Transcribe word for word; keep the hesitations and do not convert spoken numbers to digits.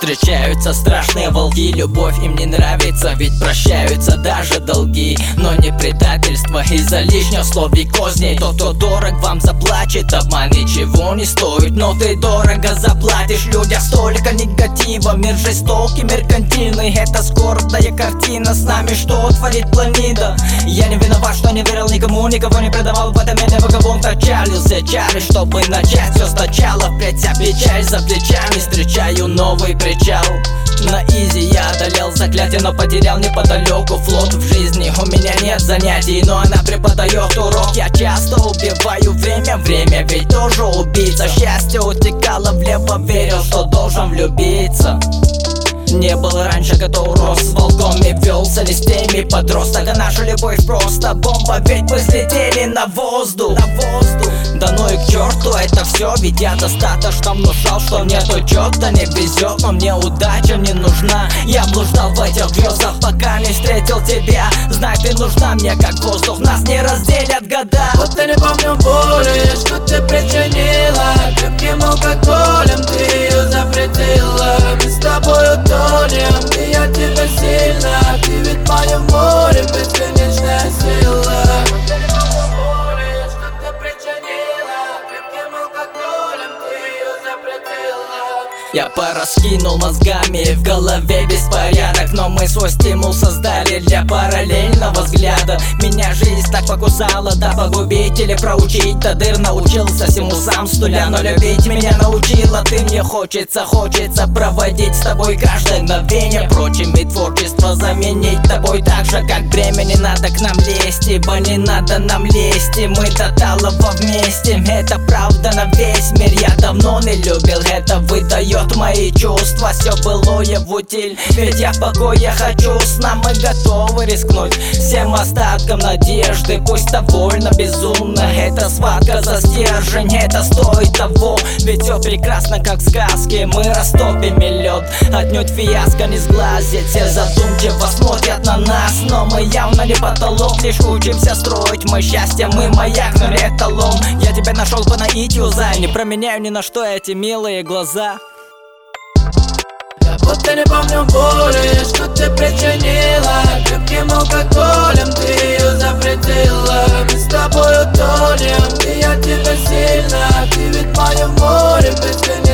Встречаются страшные волки, любовь им не нравится, ведь прощаются даже долги. Но не предательство из-за лишних слов и козней. Тот, кто дорог, вам заплачет, обман ничего не стоит. Но ты дорого заплатишь, в людях столько негатива. Мир жестокий, меркантильный, это скорбная картина. С нами что творит планета? Я не виноват, что не верил никому, никого не предавал. В этом мире в кого-то чалился, чали, чтобы начать все сначала. Впредь вся печаль за плечами, встречаю новый причал. На изи я одолел заклятие, но потерял неподалеку флот в жизни. У меня нет занятий, но она преподает урок. Я часто убиваю время, время ведь тоже убийца. Счастье утекало влево, верил, что должен влюбиться. Не был раньше готов, рос с волками, велся не с теми подросток. А наша любовь просто бомба, ведь мы взлетели на воздух, на воздух. Да ну и к черту это все, ведь я достаточно внушал, что нету чё-то не везет. Но мне удача не нужна, я блуждал в этих грезах, пока не встретил тебя. Знай, ты нужна мне как воздух, нас не разделят года. Вот я не помню боли, что ты причинила. Крепким алкоголем ты ее запретила. Мы с тобой утонем, и я тебя сильно. Ты ведь мое море, бесконечная сила. Я пораскинул мозгами, в голове беспорядок. Но мы свой стимул создали для параллельного взгляда. Меня жизнь так покусала, да погубить или проучить. До дыр научился всему сам с нуля, но любить меня научила ты. Мне хочется, хочется проводить с тобой каждое мгновение. Впрочем, и творчество заменить тобой так же, как бремя. Не надо к нам лезть, ибо не надо нам лезть. И мы до талого вместе, это правда на весь мир. Я давно не любил, это выдает мои чувства, все былое в утиль. Ведь я в покое хочу сна, мы готовы рискнуть всем остатком надежды. Пусть довольно безумно, это схватка за стержень, это стоит того. Ведь все прекрасно, как в сказке, мы растопим лед. Отнюдь фиаско не сглазит, все задумчиво смотрят на нас. Но мы явно не потолок, лишь учимся строить мы счастье. Мы маяк, но не эталон. Я тебя нашел по наитию, зай, не променяю ни на что эти милые глаза. Вот я не помню боли, что ты причинила. Крепким алкоголем ты ее запретила. Мы с тобой утонем, и я тебя сильно. Ты ведь мое море, бесконечно.